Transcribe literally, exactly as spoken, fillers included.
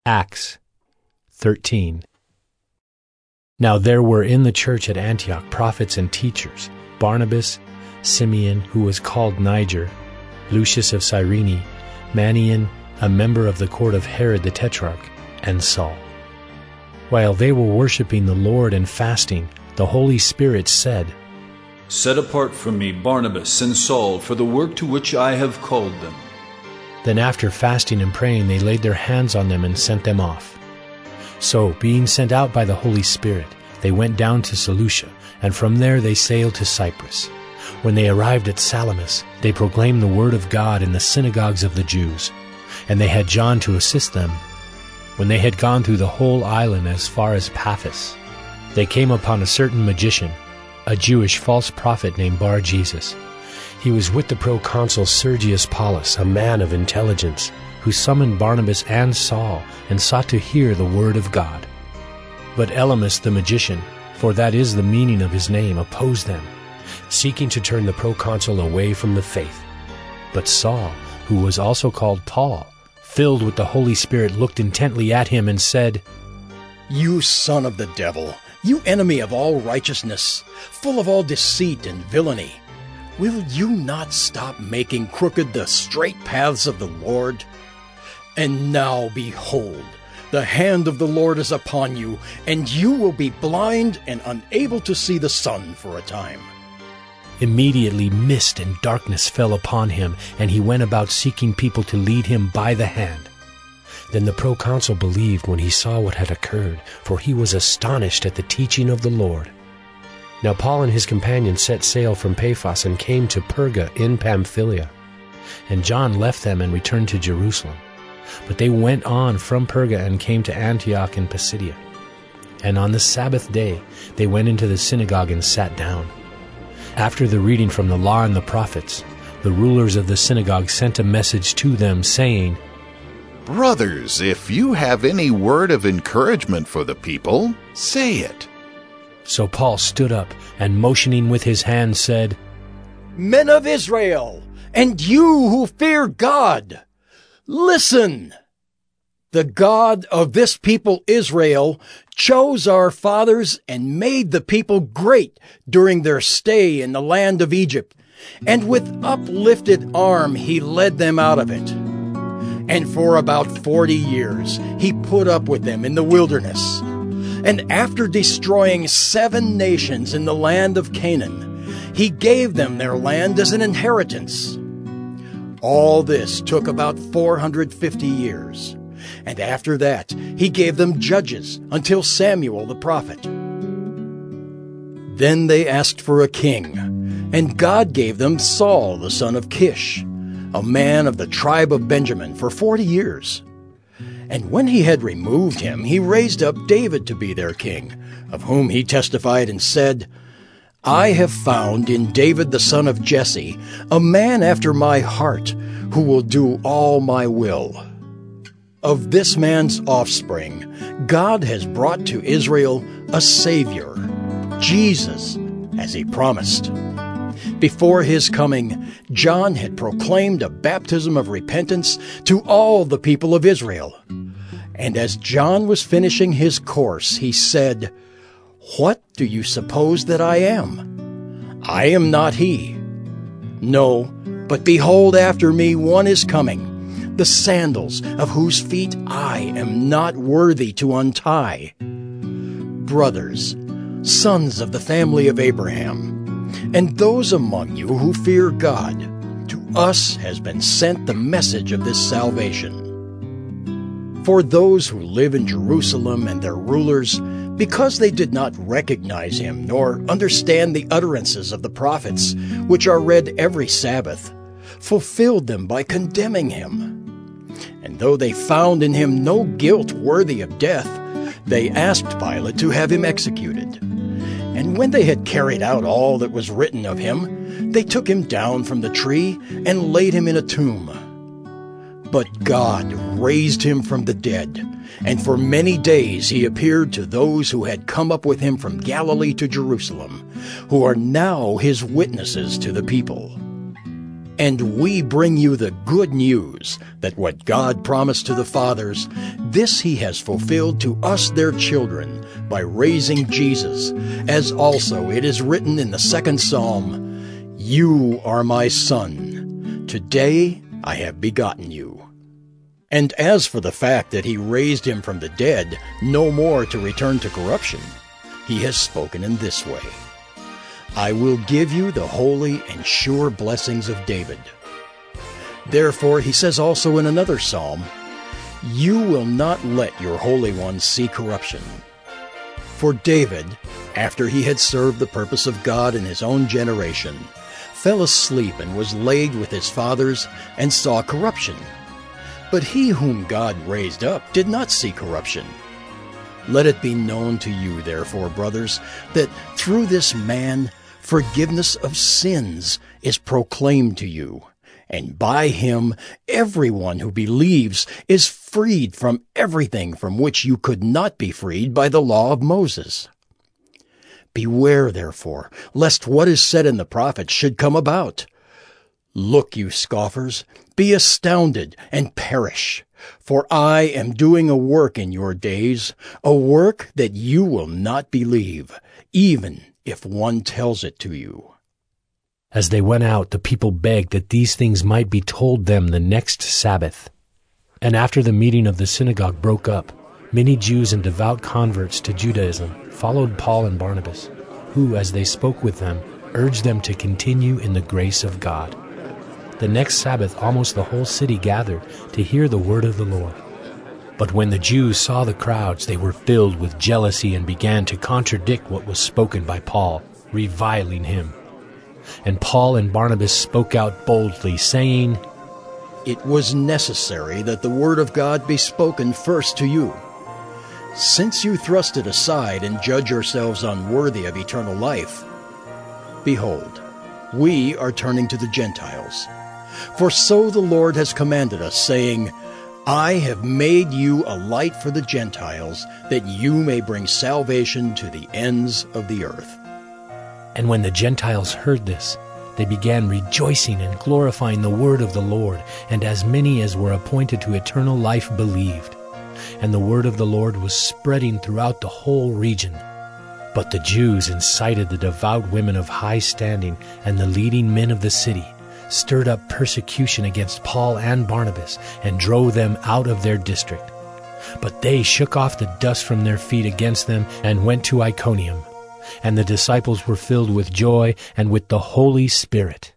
Acts thirteen. Now there were in the church at Antioch prophets and teachers, Barnabas, Simeon, who was called Niger, Lucius of Cyrene, Manaen, a member of the court of Herod the Tetrarch, and Saul. While they were worshiping the Lord and fasting, the Holy Spirit said, Set apart from me Barnabas and Saul for the work to which I have called them. Then after fasting and praying, they laid their hands on them and sent them off. So, being sent out by the Holy Spirit, they went down to Seleucia, and from there they sailed to Cyprus. When they arrived at Salamis, they proclaimed the word of God in the synagogues of the Jews, and they had John to assist them. When they had gone through the whole island as far as Paphos, they came upon a certain magician, a Jewish false prophet named Bar-Jesus. He was with the proconsul Sergius Paulus, a man of intelligence, who summoned Barnabas and Saul and sought to hear the word of God. But Elymas the magician, for that is the meaning of his name, opposed them, seeking to turn the proconsul away from the faith. But Saul, who was also called Paul, filled with the Holy Spirit, looked intently at him and said, You son of the devil, you enemy of all righteousness, full of all deceit and villainy, will you not stop making crooked the straight paths of the Lord? And now, behold, the hand of the Lord is upon you, and you will be blind and unable to see the sun for a time. Immediately mist and darkness fell upon him, and he went about seeking people to lead him by the hand. Then the proconsul believed when he saw what had occurred, for he was astonished at the teaching of the Lord. Now Paul and his companions set sail from Paphos and came to Perga in Pamphylia. And John left them and returned to Jerusalem. But they went on from Perga and came to Antioch in Pisidia. And on the Sabbath day they went into the synagogue and sat down. After the reading from the law and the prophets, the rulers of the synagogue sent a message to them, saying, Brothers, if you have any word of encouragement for the people, say it. So Paul stood up and motioning with his hand said, Men of Israel, and you who fear God, listen! The God of this people Israel chose our fathers and made the people great during their stay in the land of Egypt, and with uplifted arm he led them out of it. And for about forty years he put up with them in the wilderness. And after destroying seven nations in the land of Canaan, he gave them their land as an inheritance. All this took about four hundred fifty years. And after that, he gave them judges until Samuel the prophet. Then they asked for a king, and God gave them Saul the son of Kish, a man of the tribe of Benjamin, for forty years. And when he had removed him, he raised up David to be their king, of whom he testified and said, I have found in David the son of Jesse a man after my heart, who will do all my will. Of this man's offspring, God has brought to Israel a Savior, Jesus, as he promised. Before his coming, John had proclaimed a baptism of repentance to all the people of Israel. And as John was finishing his course, he said, What do you suppose that I am? I am not he. No, but behold, after me one is coming, the sandals of whose feet I am not worthy to untie. Brothers, sons of the family of Abraham, and those among you who fear God, to us has been sent the message of this salvation. For those who live in Jerusalem and their rulers, because they did not recognize him nor understand the utterances of the prophets, which are read every Sabbath, fulfilled them by condemning him. And though they found in him no guilt worthy of death, they asked Pilate to have him executed. And when they had carried out all that was written of him, they took him down from the tree and laid him in a tomb. But God raised him from the dead, and for many days he appeared to those who had come up with him from Galilee to Jerusalem, who are now his witnesses to the people. And we bring you the good news that what God promised to the fathers, this he has fulfilled to us their children by raising Jesus, as also it is written in the second psalm, You are my son. Today I have begotten you. And as for the fact that he raised him from the dead, no more to return to corruption, he has spoken in this way, I will give you the holy and sure blessings of David. Therefore, he says also in another psalm, You will not let your Holy One see corruption. For David, after he had served the purpose of God in his own generation, fell asleep and was laid with his fathers and saw corruption. But he whom God raised up did not see corruption. Let it be known to you, therefore, brothers, that through this man forgiveness of sins is proclaimed to you, and by him everyone who believes is freed from everything from which you could not be freed by the law of Moses. Beware, therefore, lest what is said in the prophets should come about. Look, you scoffers, be astounded and perish, for I am doing a work in your days, a work that you will not believe, even if one tells it to you. As they went out, the people begged that these things might be told them the next Sabbath. And after the meeting of the synagogue broke up, many Jews and devout converts to Judaism followed Paul and Barnabas, who, as they spoke with them, urged them to continue in the grace of God. The next Sabbath almost the whole city gathered to hear the word of the Lord. But when the Jews saw the crowds, they were filled with jealousy and began to contradict what was spoken by Paul, reviling him. And Paul and Barnabas spoke out boldly, saying, It was necessary that the word of God be spoken first to you. Since you thrust it aside and judge yourselves unworthy of eternal life, behold, we are turning to the Gentiles. For so the Lord has commanded us, saying, I have made you a light for the Gentiles, that you may bring salvation to the ends of the earth. And when the Gentiles heard this, they began rejoicing and glorifying the word of the Lord, and as many as were appointed to eternal life believed. And the word of the Lord was spreading throughout the whole region. But the Jews incited the devout women of high standing and the leading men of the city, stirred up persecution against Paul and Barnabas, and drove them out of their district. But they shook off the dust from their feet against them and went to Iconium. And the disciples were filled with joy and with the Holy Spirit,